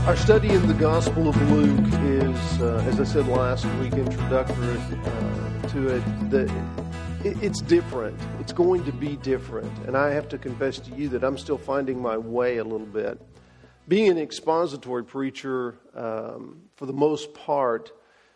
Our study in the Gospel of Luke is, as I said last week, introductory to it, that it's different. It's going to be different. And I have to confess to you that I'm still finding my way a little bit. Being an expository preacher, for the most part,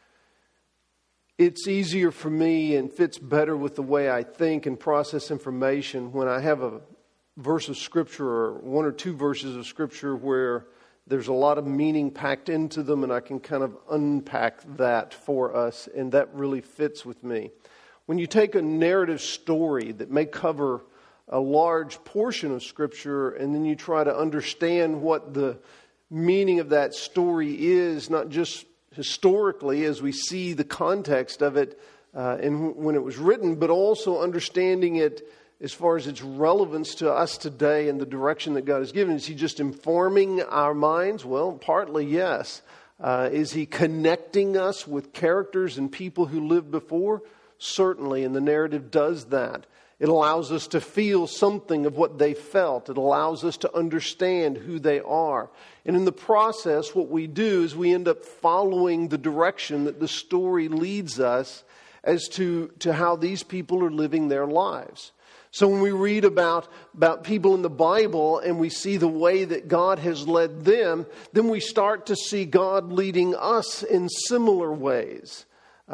it's easier for me and fits better with the way I think and process information when I have a verse of Scripture or one or two verses of Scripture where there's a lot of meaning packed into them, and I can kind of unpack that for us, and that really fits with me. When you take a narrative story that may cover a large portion of Scripture, and then you try to understand what the meaning of that story is, not just historically as we see the context of it and when it was written, but also understanding it as far as its relevance to us today and the direction that God has given. Is He just informing our minds? Well, partly yes. Is He connecting us with characters and people who lived before? Certainly, and the narrative does that. It allows us to feel something of what they felt. It allows us to understand who they are. And in the process, what we do is we end up following the direction that the story leads us as to how these people are living their lives. So when we read about people in the Bible and we see the way that God has led them, then we start to see God leading us in similar ways.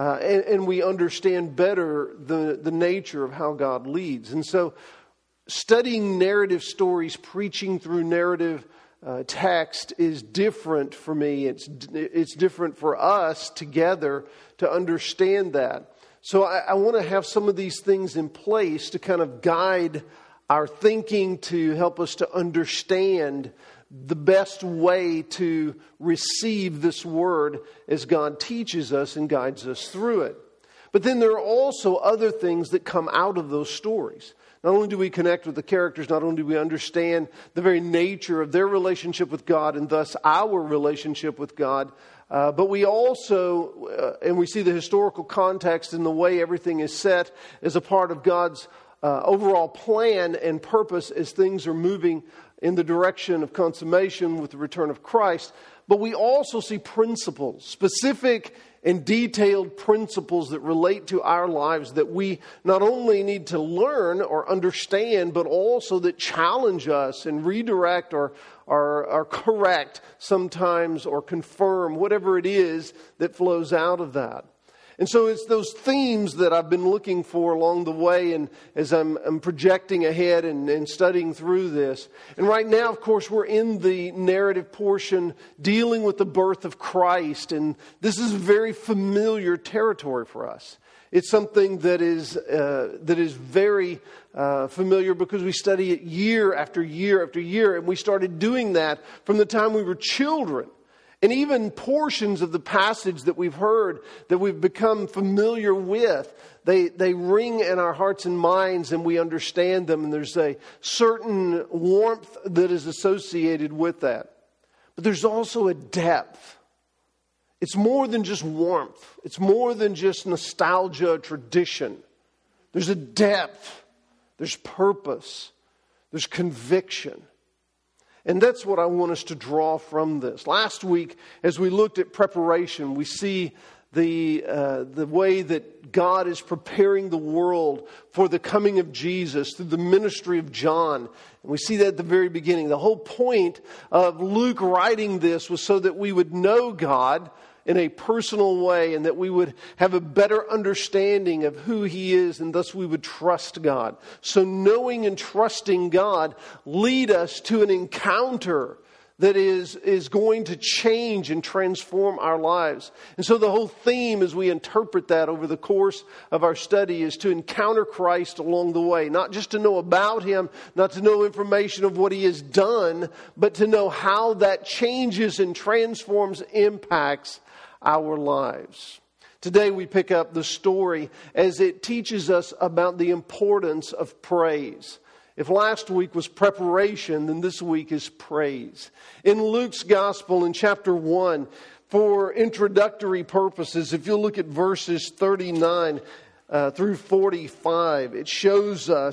And we understand better the nature of how God leads. And so studying narrative stories, preaching through narrative text is different for me. It's different for us together to understand that. So I want to have some of these things in place to kind of guide our thinking, to help us to understand the best way to receive this word as God teaches us and guides us through it. But then there are also other things that come out of those stories. Not only do we connect with the characters, not only do we understand the very nature of their relationship with God and thus our relationship with God, but we also, and we see the historical context and the way everything is set as a part of God's overall plan and purpose as things are moving in the direction of consummation with the return of Christ. But we also see principles, specific and detailed principles that relate to our lives that we not only need to learn or understand, but also that challenge us and redirect or correct sometimes or confirm whatever it is that flows out of that. And so it's those themes that I've been looking for along the way, and as I'm projecting ahead and studying through this. And right now, of course, we're in the narrative portion dealing with the birth of Christ, and this is very familiar territory for us. It's something that is very familiar because we study it year after year after year, and we started doing that from the time we were children. And even portions of the passage that we've heard, that we've become familiar with, they ring in our hearts and minds, and we understand them, and there's a certain warmth that is associated with that. But there's also a depth. It's more than just warmth. It's more than just nostalgia, tradition. There's a depth. There's purpose. There's conviction. And that's what I want us to draw from this. Last week, as we looked at preparation, we see the way that God is preparing the world for the coming of Jesus through the ministry of John. And we see that at the very beginning. The whole point of Luke writing this was so that we would know God in a personal way, and that we would have a better understanding of who He is, and thus we would trust God. So knowing and trusting God lead us to an encounter that is going to change and transform our lives. And so the whole theme as we interpret that over the course of our study is to encounter Christ along the way. Not just to know about Him, not to know information of what He has done, but to know how that changes and transforms, impacts our lives. Today we pick up the story as it teaches us about the importance of praise. If last week was preparation, then this week is praise. In Luke's Gospel in chapter 1, for introductory purposes, if you'll look at verses 39 through 45, it shows us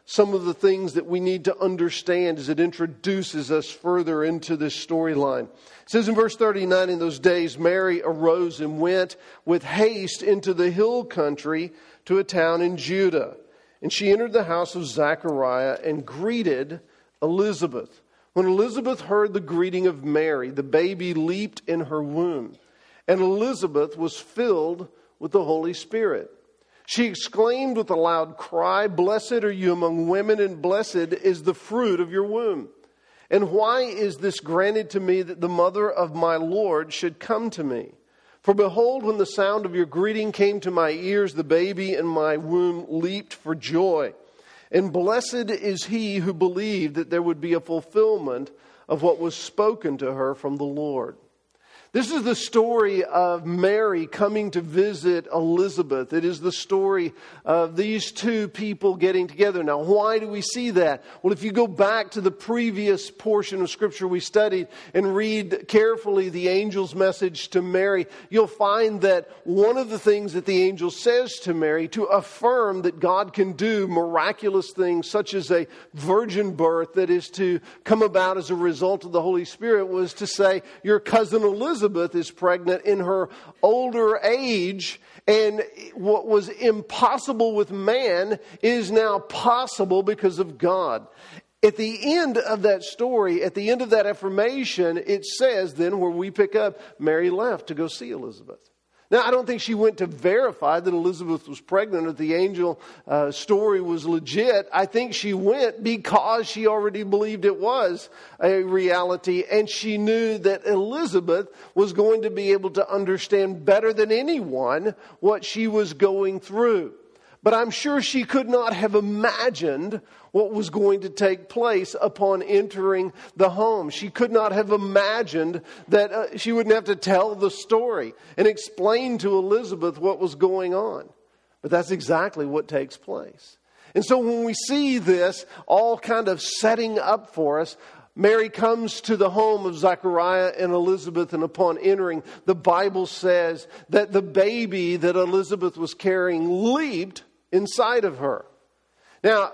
some of the things that we need to understand as it introduces us further into this storyline. It says in verse 39, in those days Mary arose and went with haste into the hill country to a town in Judah. And she entered the house of Zechariah and greeted Elizabeth. When Elizabeth heard the greeting of Mary, the baby leaped in her womb, and Elizabeth was filled with the Holy Spirit. She exclaimed with a loud cry, "Blessed are you among women, and blessed is the fruit of your womb. And why is this granted to me that the mother of my Lord should come to me? For behold, when the sound of your greeting came to my ears, the baby in my womb leaped for joy. And blessed is he who believed that there would be a fulfillment of what was spoken to her from the Lord." This is the story of Mary coming to visit Elizabeth. It is the story of these two people getting together. Now, why do we see that? Well, if you go back to the previous portion of Scripture we studied and read carefully the angel's message to Mary, you'll find that one of the things that the angel says to Mary to affirm that God can do miraculous things such as a virgin birth that is to come about as a result of the Holy Spirit was to say, your cousin Elizabeth is pregnant in her older age, and what was impossible with man is now possible because of God. At the end of that story, at the end of that affirmation, it says then where we pick up, Mary left to go see Elizabeth. Now, I don't think she went to verify that Elizabeth was pregnant or the angel story was legit. I think she went because she already believed it was a reality, and she knew that Elizabeth was going to be able to understand better than anyone what she was going through. But I'm sure she could not have imagined what was going to take place upon entering the home. She could not have imagined that she wouldn't have to tell the story and explain to Elizabeth what was going on. But that's exactly what takes place. And so when we see this all kind of setting up for us, Mary comes to the home of Zechariah and Elizabeth, and upon entering, the Bible says that the baby that Elizabeth was carrying leaped inside of her. Now,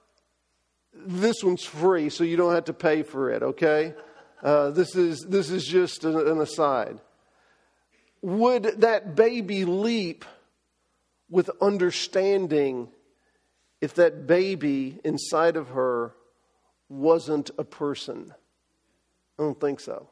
this one's free, so you don't have to pay for it, okay? This is just an aside. Would that baby leap with understanding if that baby inside of her wasn't a person? I don't think so.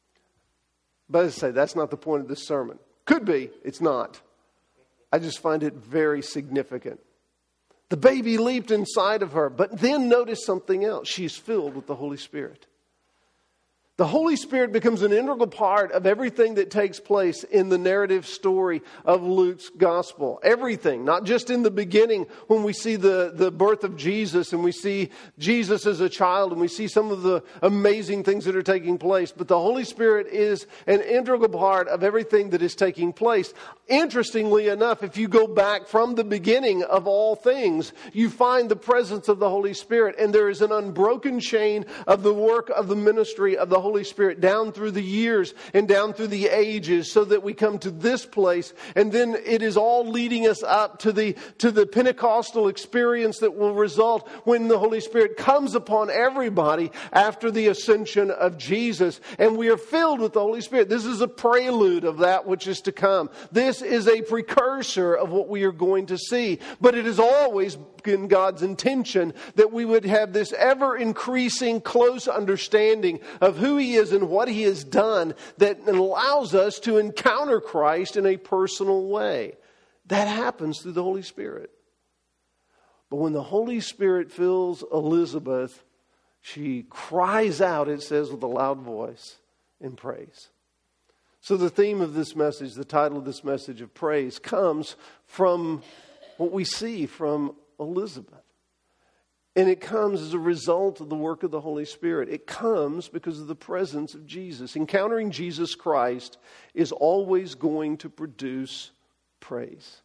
But as I say, that's not the point of this sermon. Could be, it's not. I just find it very significant. The baby leaped inside of her, but then notice something else. She's filled with the Holy Spirit. The Holy Spirit becomes an integral part of everything that takes place in the narrative story of Luke's gospel. Everything, not just in the beginning when we see the birth of Jesus and we see Jesus as a child and we see some of the amazing things that are taking place. But the Holy Spirit is an integral part of everything that is taking place. Interestingly enough, if you go back from the beginning of all things, you find the presence of the Holy Spirit, and there is an unbroken chain of the work of the ministry of the Holy Spirit down through the years and down through the ages, so that we come to this place, and then it is all leading us up to the Pentecostal experience that will result when the Holy Spirit comes upon everybody after the ascension of Jesus, and we are filled with the Holy Spirit. This is a prelude of that which is to come. This is a precursor of what we are going to see, but it is always in God's intention that we would have this ever increasing close understanding of who He is and what He has done that allows us to encounter Christ in a personal way. That happens through the Holy Spirit. But when the Holy Spirit fills Elizabeth, she cries out, it says, with a loud voice in praise. So the theme of this message, the title of this message of praise, comes from what we see from Elizabeth. And it comes as a result of the work of the Holy Spirit. It comes because of the presence of Jesus. Encountering Jesus Christ is always going to produce praise.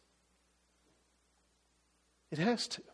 It has to.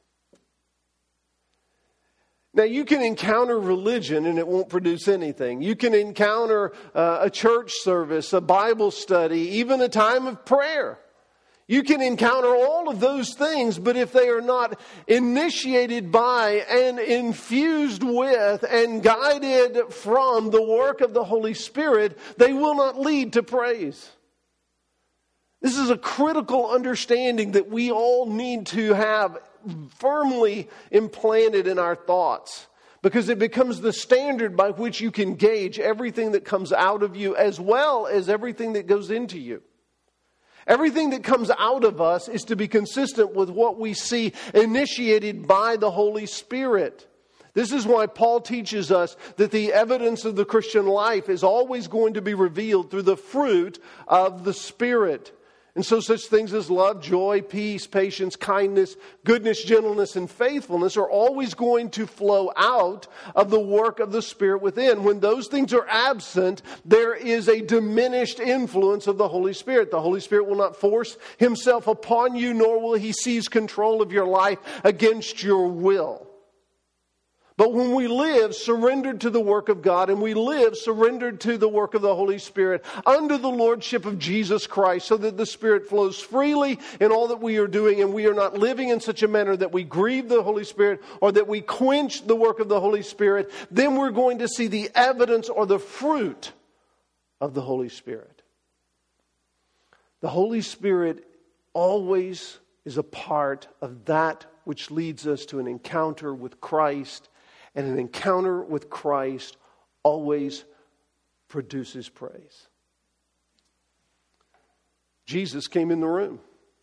Now, you can encounter religion and it won't produce anything. You can encounter a church service, a Bible study, even a time of prayer. You can encounter all of those things, but if they are not initiated by and infused with and guided from the work of the Holy Spirit, they will not lead to praise. This is a critical understanding that we all need to have firmly implanted in our thoughts, because it becomes the standard by which you can gauge everything that comes out of you as well as everything that goes into you. Everything that comes out of us is to be consistent with what we see initiated by the Holy Spirit. This is why Paul teaches us that the evidence of the Christian life is always going to be revealed through the fruit of the Spirit. And so such things as love, joy, peace, patience, kindness, goodness, gentleness, and faithfulness are always going to flow out of the work of the Spirit within. When those things are absent, there is a diminished influence of the Holy Spirit. The Holy Spirit will not force Himself upon you, nor will He seize control of your life against your will. But when we live surrendered to the work of God, and we live surrendered to the work of the Holy Spirit under the lordship of Jesus Christ, so that the Spirit flows freely in all that we are doing, and we are not living in such a manner that we grieve the Holy Spirit or that we quench the work of the Holy Spirit, then we're going to see the evidence or the fruit of the Holy Spirit. The Holy Spirit always is a part of that which leads us to an encounter with Christ. And an encounter with Christ always produces praise. Jesus came in the room.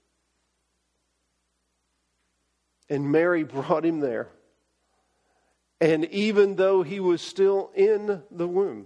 And Mary brought Him there. And even though He was still in the womb,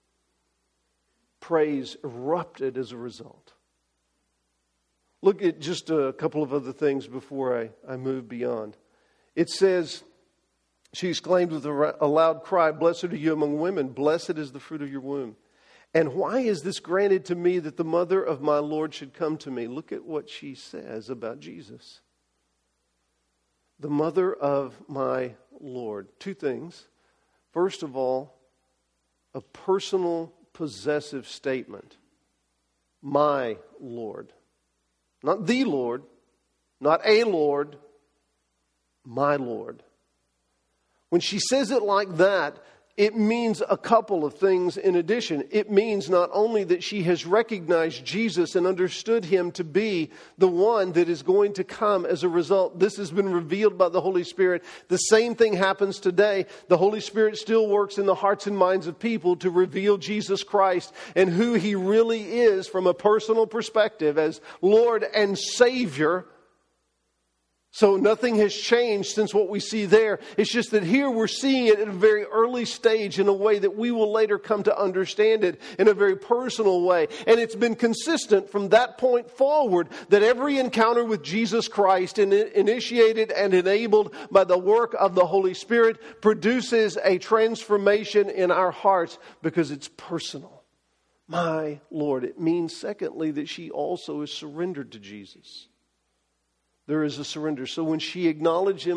praise erupted as a result. Look at just a couple of other things before I move beyond. It says, she exclaimed with a loud cry, "Blessed are you among women, blessed is the fruit of your womb. And why is this granted to me that the mother of my Lord should come to me?" Look at what she says about Jesus. The mother of my Lord. Two things. First of all, a personal possessive statement. My Lord. Not the Lord, not a Lord, my Lord. When she says it like that, it means a couple of things in addition. It means not only that she has recognized Jesus and understood Him to be the one that is going to come as a result. This has been revealed by the Holy Spirit. The same thing happens today. The Holy Spirit still works in the hearts and minds of people to reveal Jesus Christ and who He really is from a personal perspective as Lord and Savior. So nothing has changed since what we see there. It's just that here we're seeing it at a very early stage in a way that we will later come to understand it in a very personal way. And it's been consistent from that point forward that every encounter with Jesus Christ, initiated and enabled by the work of the Holy Spirit, produces a transformation in our hearts because it's personal. My Lord. It means, secondly, that she also is surrendered to Jesus. There is a surrender. So when she acknowledges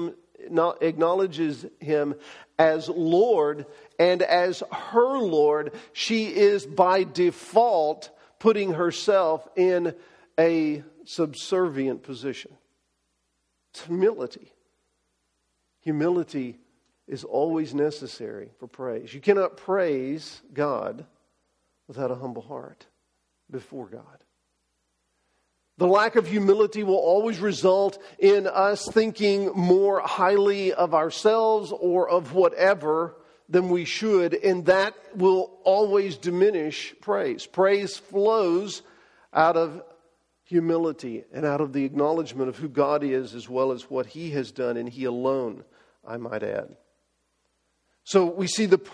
Him as Lord and as her Lord, she is by default putting herself in a subservient position. It's humility. Humility is always necessary for praise. You cannot praise God without a humble heart before God. The lack of humility will always result in us thinking more highly of ourselves or of whatever than we should, and that will always diminish praise. Praise flows out of humility and out of the acknowledgement of who God is as well as what He has done, and He alone, I might add. So we see the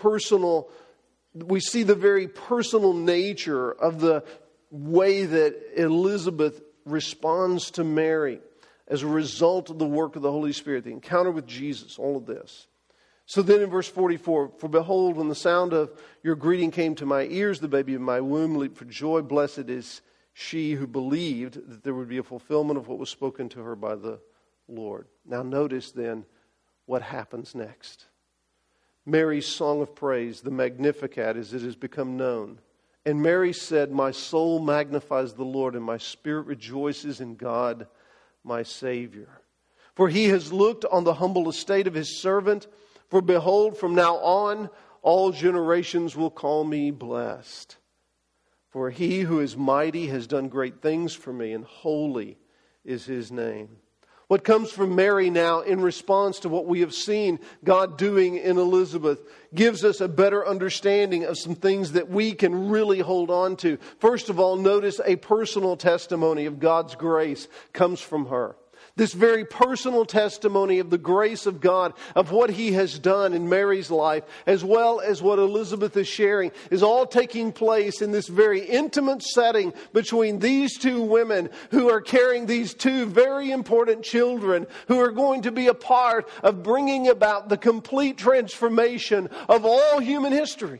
very personal nature of the way that Elizabeth responds to Mary as a result of the work of the Holy Spirit, the encounter with Jesus, all of this. So then in verse 44, "For behold, when the sound of your greeting came to my ears, the baby in my womb leaped for joy. Blessed is she who believed that there would be a fulfillment of what was spoken to her by the Lord." Now notice then what happens next. Mary's song of praise, the Magnificat as it has become known, And Mary said, my soul magnifies the Lord, and my spirit rejoices in God, my Savior. For he has looked on the humble estate of his servant. For behold, from now on, all generations will call me blessed. For he who is mighty has done great things for me, and holy is his name. What comes from Mary now in response to what we have seen God doing in Elizabeth gives us a better understanding of some things that we can really hold on to. First of all, notice a personal testimony of God's grace comes from her. This very personal testimony of the grace of God, of what He has done in Mary's life, as well as what Elizabeth is sharing, is all taking place in this very intimate setting between these two women who are carrying these two very important children who are going to be a part of bringing about the complete transformation of all human history.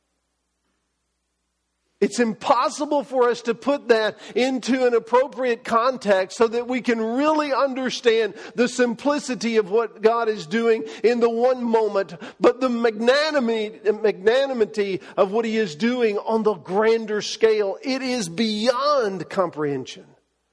It's impossible for us to put that into an appropriate context so that we can really understand the simplicity of what God is doing in the one moment, but the magnanimity of what He is doing on the grander scale. It is beyond comprehension.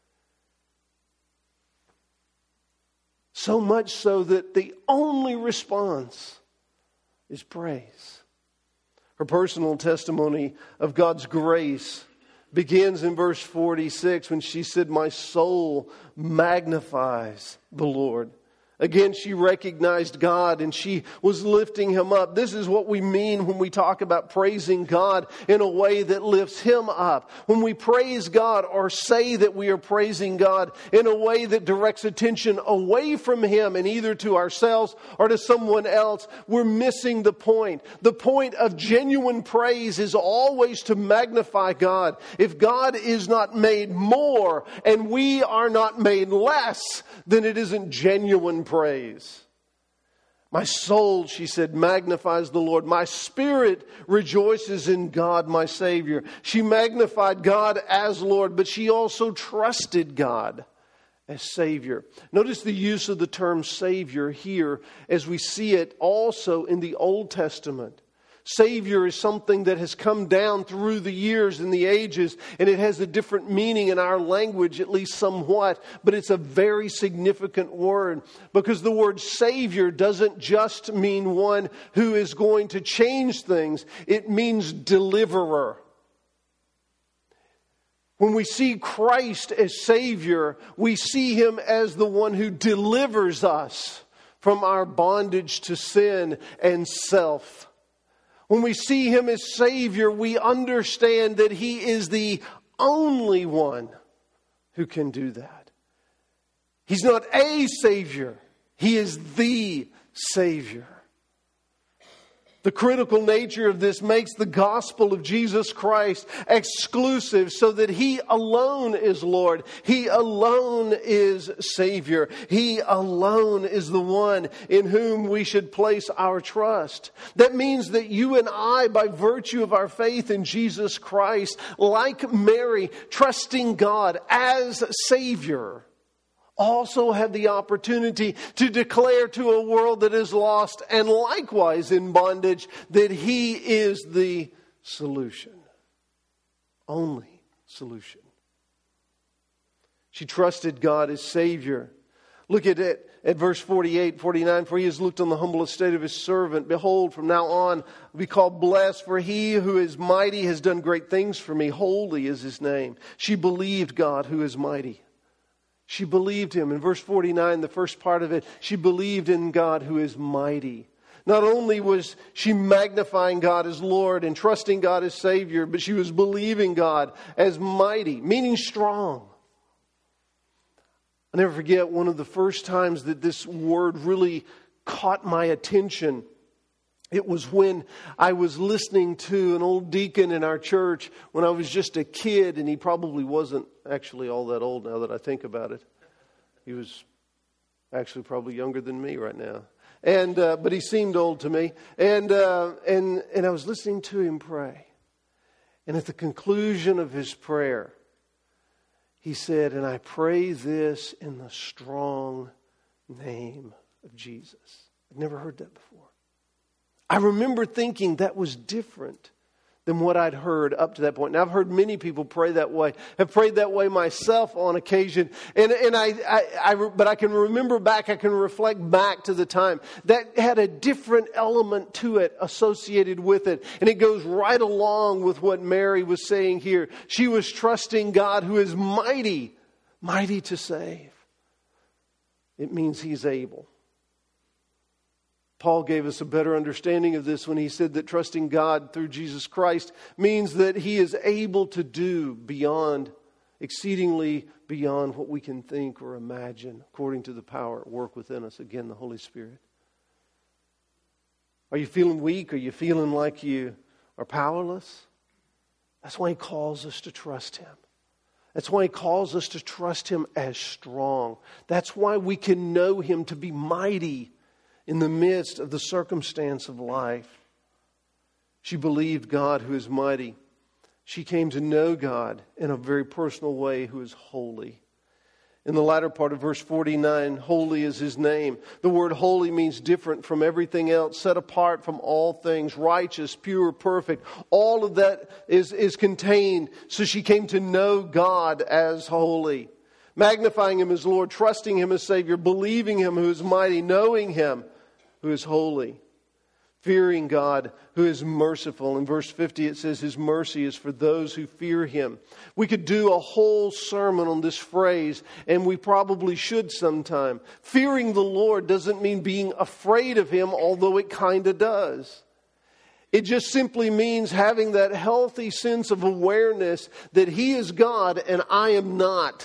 So much so that the only response is praise. Her personal testimony of God's grace begins in verse 46 when she said, my soul magnifies the Lord. Again, she recognized God and she was lifting Him up. This is what we mean when we talk about praising God in a way that lifts Him up. When we praise God or say that we are praising God in a way that directs attention away from Him and either to ourselves or to someone else, we're missing the point. The point of genuine praise is always to magnify God. If God is not made more and we are not made less, then it isn't genuine praise. My soul, she said, magnifies the Lord. My spirit rejoices in God, my Savior. She magnified God as Lord, but she also trusted God as Savior. Notice the use of the term Savior here as we see it also in the Old Testament. Savior is something that has come down through the years and the ages, and it has a different meaning in our language, at least somewhat, but it's a very significant word because the word Savior doesn't just mean one who is going to change things. It means deliverer. When we see Christ as Savior, we see Him as the one who delivers us from our bondage to sin and self. When we see Him as Savior, we understand that He is the only one who can do that. He's not a Savior. He is the Savior. The critical nature of this makes the gospel of Jesus Christ exclusive so that He alone is Lord. He alone is Savior. He alone is the one in whom we should place our trust. That means that you and I, by virtue of our faith in Jesus Christ, like Mary, trusting God as Savior, also have the opportunity to declare to a world that is lost and likewise in bondage that He is the solution. Only solution. She trusted God as Savior. Look at it at verse 48, 49. For He has looked on the humble estate of His servant. Behold, from now on we call blessed. For He who is mighty has done great things for me. Holy is His name. She believed God who is mighty. She believed Him. In verse 49, the first part of it, she believed in God who is mighty. Not only was she magnifying God as Lord and trusting God as Savior, but she was believing God as mighty, meaning strong. I'll never forget one of the first times that this word really caught my attention. It was when I was listening to an old deacon in our church when I was just a kid, and he probably wasn't actually all that old now that I think about it. He was actually probably younger than me right now. But he seemed old to me. And I was listening to him pray. And at the conclusion of his prayer, he said, and I pray this in the strong name of Jesus. I'd never heard that before. I remember thinking that was different than what I'd heard up to that point. Now, I've heard many people pray that way. I've prayed that way myself on occasion. But I can remember back, I can reflect back to the time that had a different element to it associated with it. And it goes right along with what Mary was saying here. She was trusting God who is mighty, mighty to save. It means He's able. Paul gave us a better understanding of this when he said that trusting God through Jesus Christ means that He is able to do exceedingly beyond what we can think or imagine, according to the power at work within us. Again, the Holy Spirit. Are you feeling weak? Are you feeling like you are powerless? That's why He calls us to trust Him. That's why He calls us to trust Him as strong. That's why we can know Him to be mighty in the midst of the circumstance of life. She believed God who is mighty. She came to know God in a very personal way who is holy. In the latter part of verse 49, holy is His name. The word holy means different from everything else, set apart from all things, righteous, pure, perfect. All of that is contained. So she came to know God as holy. Magnifying Him as Lord, trusting Him as Savior, believing Him who is mighty, knowing Him who is holy, fearing God who is merciful. In verse 50 it says His mercy is for those who fear Him. We could do a whole sermon on this phrase, and we probably should sometime. Fearing the Lord doesn't mean being afraid of Him, although it kind of does. It just simply means having that healthy sense of awareness that He is God and I am not.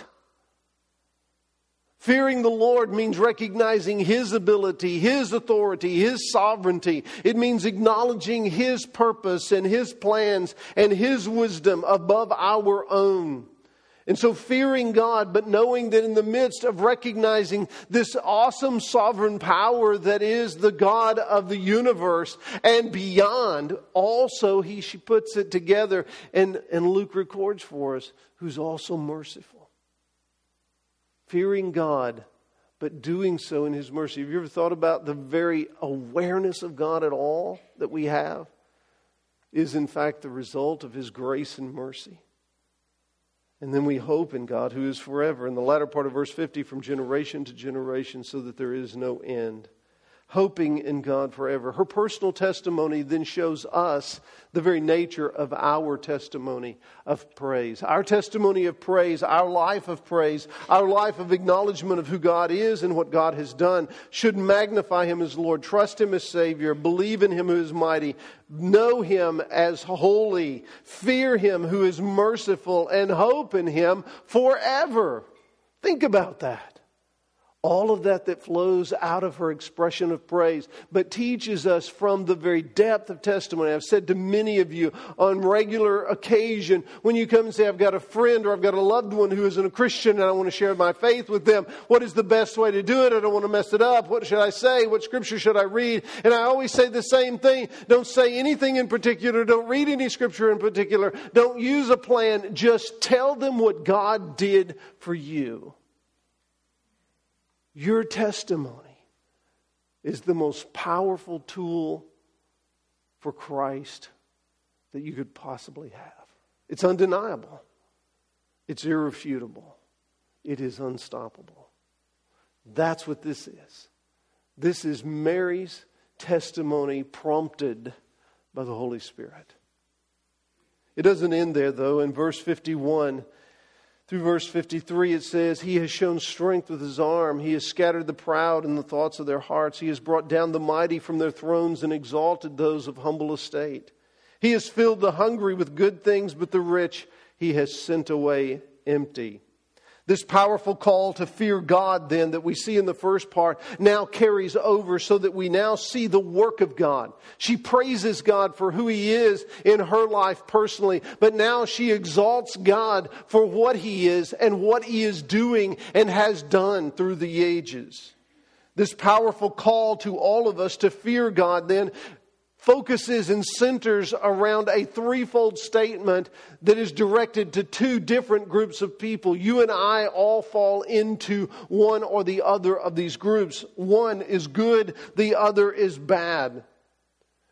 Fearing the Lord means recognizing His ability, His authority, His sovereignty. It means acknowledging His purpose and His plans and His wisdom above our own. And so fearing God, but knowing that in the midst of recognizing this awesome sovereign power that is the God of the universe and beyond, also she puts it together and Luke records for us, who's also merciful. Fearing God, but doing so in His mercy. Have you ever thought about the very awareness of God at all that we have is in fact the result of His grace and mercy? And then we hope in God who is forever. In the latter part of verse 50, from generation to generation, so that there is no end. Hoping in God forever. Her personal testimony then shows us the very nature of our testimony of praise. Our testimony of praise, our life of praise, our life of acknowledgement of who God is and what God has done should magnify Him as Lord, trust Him as Savior, believe in Him who is mighty, know Him as holy, fear Him who is merciful, and hope in Him forever. Think about that. All of that flows out of her expression of praise, but teaches us from the very depth of testimony. I've said to many of you on regular occasion, when you come and say, I've got a friend or I've got a loved one who isn't a Christian and I want to share my faith with them, what is the best way to do it? I don't want to mess it up. What should I say? What scripture should I read? And I always say the same thing. Don't say anything in particular. Don't read any scripture in particular. Don't use a plan. Just tell them what God did for you. Your testimony is the most powerful tool for Christ that you could possibly have. It's undeniable. It's irrefutable. It is unstoppable. That's what this is. This is Mary's testimony prompted by the Holy Spirit. It doesn't end there, though. In verse 51 through verse 53, it says, He has shown strength with His arm. He has scattered the proud in the thoughts of their hearts. He has brought down the mighty from their thrones and exalted those of humble estate. He has filled the hungry with good things, but the rich He has sent away empty. This powerful call to fear God then that we see in the first part now carries over so that we now see the work of God. She praises God for who He is in her life personally, but now she exalts God for what He is and what He is doing and has done through the ages. This powerful call to all of us to fear God then focuses and centers around a threefold statement that is directed to two different groups of people. You and I all fall into one or the other of these groups. One is good, the other is bad.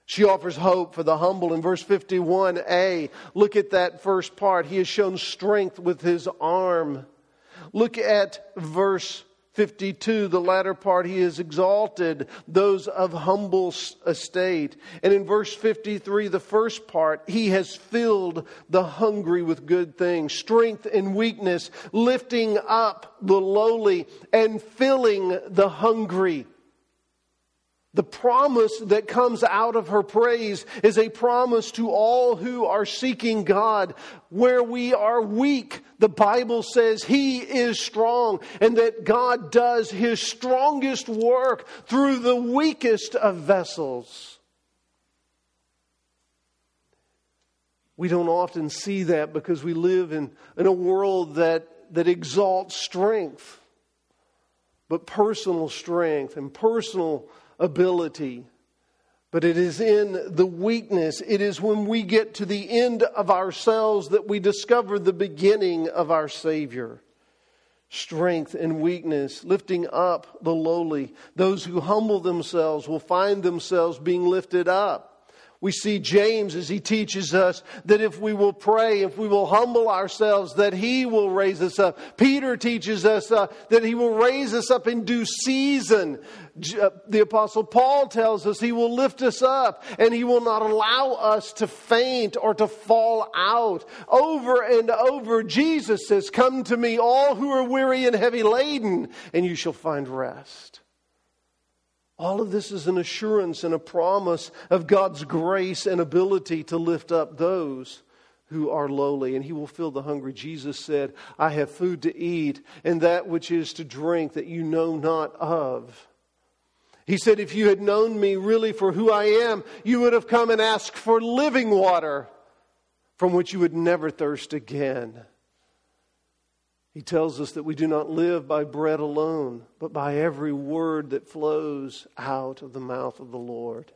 She offers hope for the humble. In verse 51a, look at that first part. He has shown strength with his arm. Look at verse 52, the latter part. He has exalted those of humble estate. And in verse 53, the first part, he has filled the hungry with good things. Strength and weakness, lifting up the lowly and filling the hungry. The promise that comes out of her praise is a promise to all who are seeking God. Where we are weak, the Bible says He is strong, and that God does His strongest work through the weakest of vessels. We don't often see that because we live in a world that exalts strength, but personal strength and personal ability. But it is in the weakness, it is when we get to the end of ourselves that we discover the beginning of our Savior. Strength and weakness, lifting up the lowly. Those who humble themselves will find themselves being lifted up. We see James as he teaches us that if we will pray, if we will humble ourselves, that He will raise us up. Peter teaches us that He will raise us up in due season. The Apostle Paul tells us He will lift us up and He will not allow us to faint or to fall out. Over and over, Jesus says, "Come to me, all who are weary and heavy laden, and you shall find rest." All of this is an assurance and a promise of God's grace and ability to lift up those who are lowly, and He will fill the hungry. Jesus said, "I have food to eat, and that which is to drink that you know not of." He said, if you had known me really for who I am, you would have come and asked for living water from which you would never thirst again. He tells us that we do not live by bread alone, but by every word that flows out of the mouth of the Lord.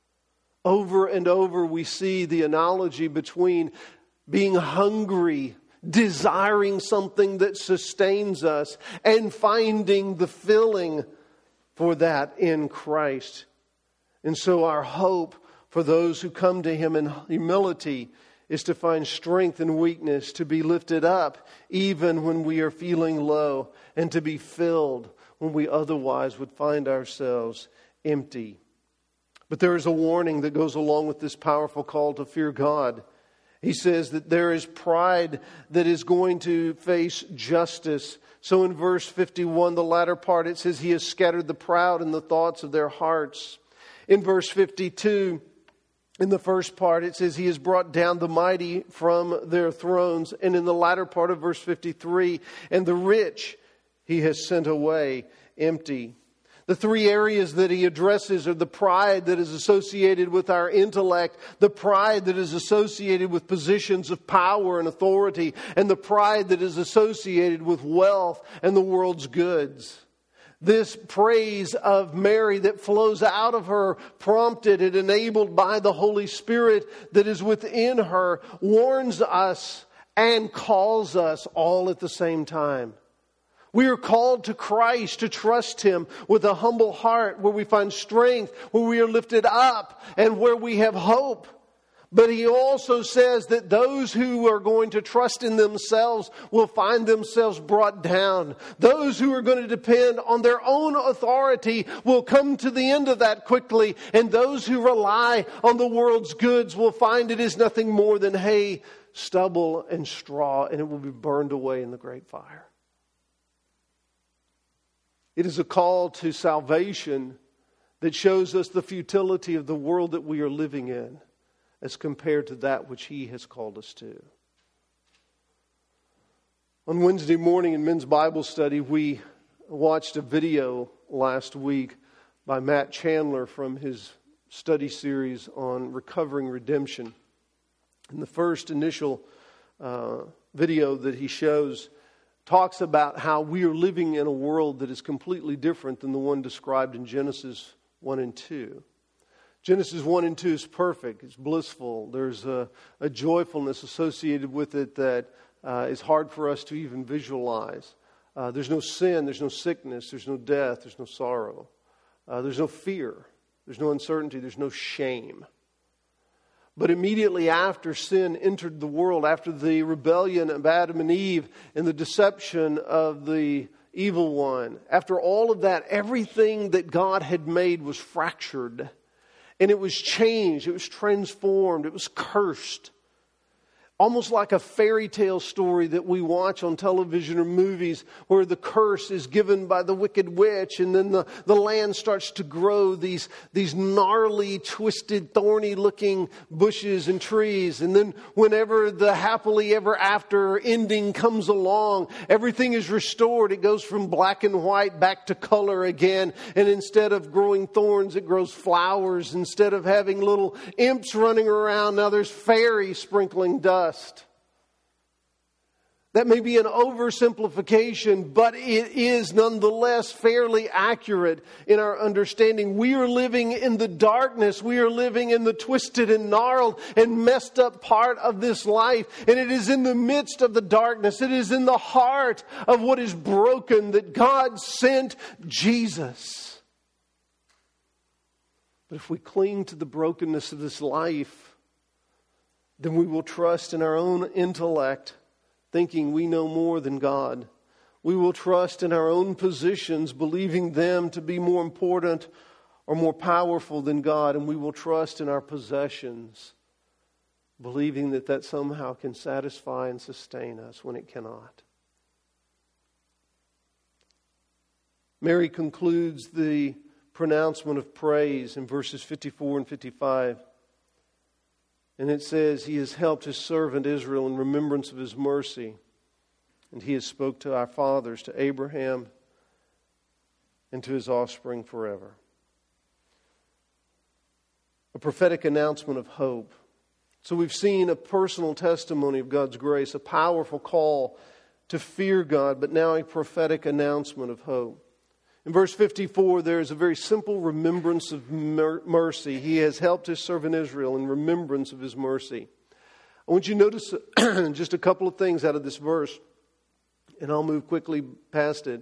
Over and over we see the analogy between being hungry, desiring something that sustains us, and finding the filling for that in Christ. And so our hope for those who come to Him in humility is to find strength and weakness, to be lifted up even when we are feeling low, and to be filled when we otherwise would find ourselves empty. But there is a warning that goes along with this powerful call to fear God. He says that there is pride that is going to face justice. So in verse 51, the latter part, it says, He has scattered the proud in the thoughts of their hearts. In verse 52, in the first part, it says, He has brought down the mighty from their thrones. And in the latter part of verse 53, and the rich He has sent away empty. The three areas that He addresses are the pride that is associated with our intellect, the pride that is associated with positions of power and authority, and the pride that is associated with wealth and the world's goods. This praise of Mary that flows out of her, prompted and enabled by the Holy Spirit that is within her, warns us and calls us all at the same time. We are called to Christ, to trust Him with a humble heart, where we find strength, where we are lifted up, and where we have hope. But He also says that those who are going to trust in themselves will find themselves brought down. Those who are going to depend on their own authority will come to the end of that quickly. And those who rely on the world's goods will find it is nothing more than hay, stubble, and straw, and it will be burned away in the great fire. It is a call to salvation that shows us the futility of the world that we are living in, as compared to that which He has called us to. On Wednesday morning in men's Bible study, we watched a video last week by Matt Chandler from his study series on recovering redemption. And the first initial video that he shows talks about how we are living in a world that is completely different than the one described in Genesis 1 and 2. Genesis 1 and 2 is perfect. It's blissful. There's a joyfulness associated with it that is hard for us to even visualize. There's no sin. There's no sickness. There's no death. There's no sorrow. There's no fear. There's no uncertainty. There's no shame. But immediately after sin entered the world, after the rebellion of Adam and Eve and the deception of the evil one, after all of that, everything that God had made was fractured. And it was changed, it was transformed, it was cursed. Almost like a fairy tale story that we watch on television or movies where the curse is given by the wicked witch and then the land starts to grow these gnarly, twisted, thorny looking bushes and trees. And then whenever the happily ever after ending comes along, everything is restored. It goes from black and white back to color again. And instead of growing thorns, it grows flowers. Instead of having little imps running around, now there's fairies sprinkling dust. That may be an oversimplification, but it is nonetheless fairly accurate in our understanding. We are living in the darkness. We are living in the twisted and gnarled and messed up part of this life. And it is in the midst of the darkness, it is in the heart of what is broken that God sent Jesus. But if we cling to the brokenness of this life, then we will trust in our own intellect, thinking we know more than God. We will trust in our own positions, believing them to be more important or more powerful than God. And we will trust in our possessions, believing that somehow can satisfy and sustain us when it cannot. Mary concludes the pronouncement of praise in verses 54 and 55. And it says, He has helped His servant Israel in remembrance of His mercy. And He has spoke to our fathers, to Abraham, and to his offspring forever. A prophetic announcement of hope. So we've seen a personal testimony of God's grace, a powerful call to fear God, but now a prophetic announcement of hope. In verse 54, there is a very simple remembrance of mercy. He has helped His servant Israel in remembrance of His mercy. I want you to notice just a couple of things out of this verse, and I'll move quickly past it.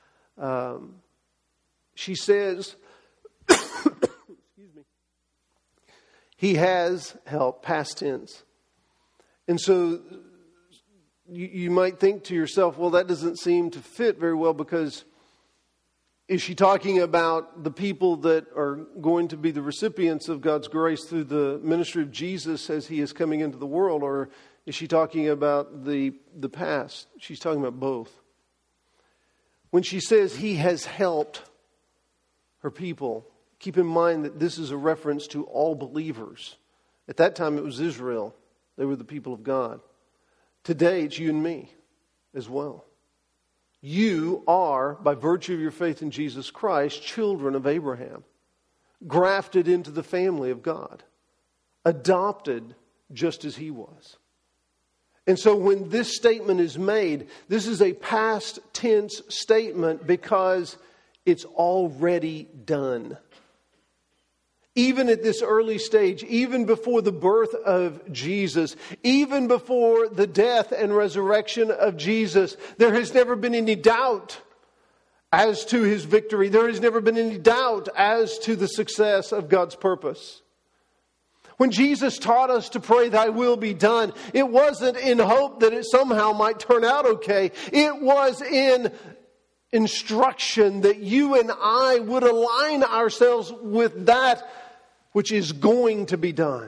She says, excuse me, He has helped, past tense. And so you might think to yourself, well, that doesn't seem to fit very well, because is she talking about the people that are going to be the recipients of God's grace through the ministry of Jesus as He is coming into the world? Or is she talking about the past? She's talking about both. When she says He has helped her people, keep in mind that this is a reference to all believers. At that time it was Israel. They were the people of God. Today it's you and me as well. You are, by virtue of your faith in Jesus Christ, children of Abraham, grafted into the family of God, adopted just as he was. And so when this statement is made, this is a past tense statement because it's already done. Even at this early stage, even before the birth of Jesus, even before the death and resurrection of Jesus, there has never been any doubt as to His victory. There has never been any doubt as to the success of God's purpose. When Jesus taught us to pray, Thy will be done, it wasn't in hope that it somehow might turn out okay. It was in instruction that you and I would align ourselves with that which is going to be done.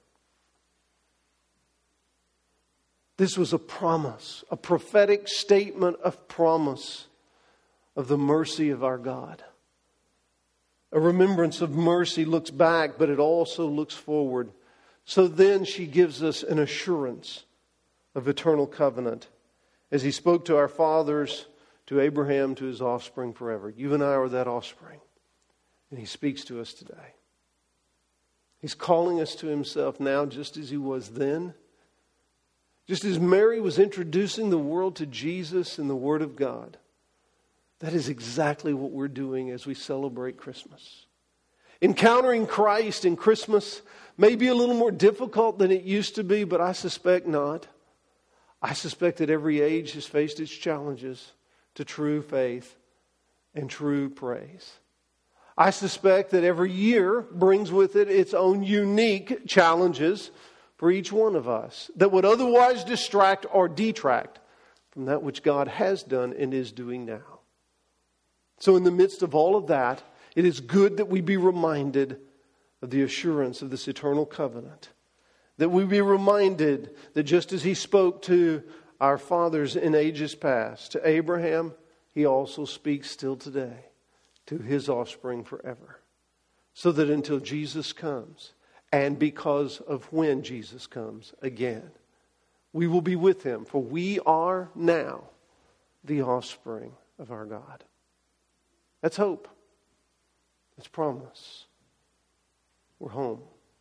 This was a promise, a prophetic statement of promise of the mercy of our God. A remembrance of mercy looks back, but it also looks forward. So then she gives us an assurance of eternal covenant. As He spoke to our fathers, to Abraham, to his offspring forever. You and I are that offspring. And He speaks to us today. He's calling us to Himself now just as He was then. Just as Mary was introducing the world to Jesus and the Word of God. That is exactly what we're doing as we celebrate Christmas. Encountering Christ in Christmas may be a little more difficult than it used to be, but I suspect not. I suspect that every age has faced its challenges to true faith and true praise. I suspect that every year brings with it its own unique challenges for each one of us that would otherwise distract or detract from that which God has done and is doing now. So in the midst of all of that, it is good that we be reminded of the assurance of this eternal covenant. That we be reminded that just as He spoke to our fathers in ages past, to Abraham, He also speaks still today to His offspring forever. So that until Jesus comes, and because of when Jesus comes again, we will be with Him. For we are now the offspring of our God. That's hope. That's promise. We're home.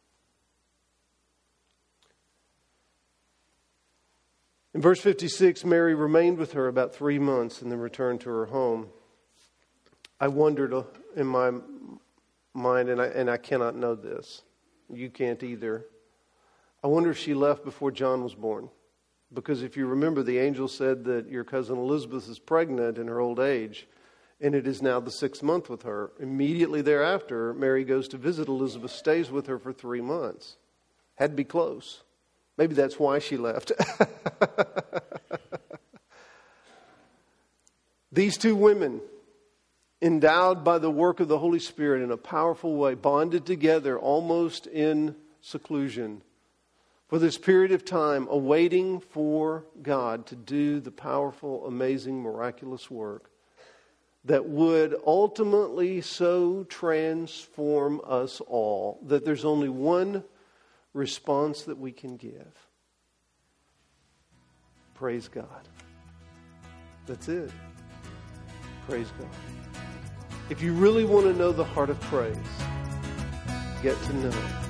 In verse 56, Mary remained with her about 3 months and then returned to her home. I wondered in my mind, and I cannot know this. You can't either. I wonder if she left before John was born. Because if you remember, the angel said that your cousin Elizabeth is pregnant in her old age, and it is now the 6th month with her. Immediately thereafter, Mary goes to visit Elizabeth, stays with her for 3 months. Had to be close. Maybe that's why she left. These two women, endowed by the work of the Holy Spirit in a powerful way, bonded together almost in seclusion for this period of time, awaiting for God to do the powerful, amazing, miraculous work that would ultimately so transform us all that there's only one response that we can give. Praise God. That's it. Praise God. If you really want to know the heart of praise, get to know it.